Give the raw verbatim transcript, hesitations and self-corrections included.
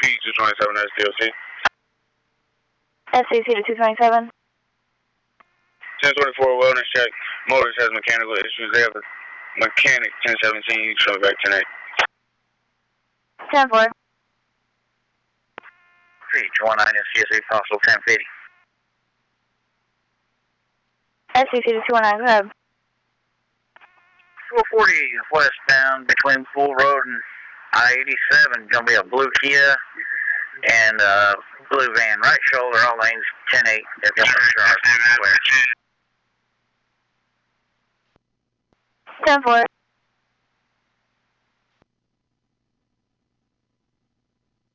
P two twenty-seven S D O C. S D O C to two twenty-seven. ten twenty-four wellness check. Motors has mechanical issues. They have a mechanic ten seventeen. You show back ten eight. ten four. three two one nine S C S eight possible ten fifty. S D O C to two one nine, go ahead. four forty westbound between Pool Road and I eighty-seven. Gonna be a blue Kia and a blue van. Right shoulder, all lanes ten eight. ten four.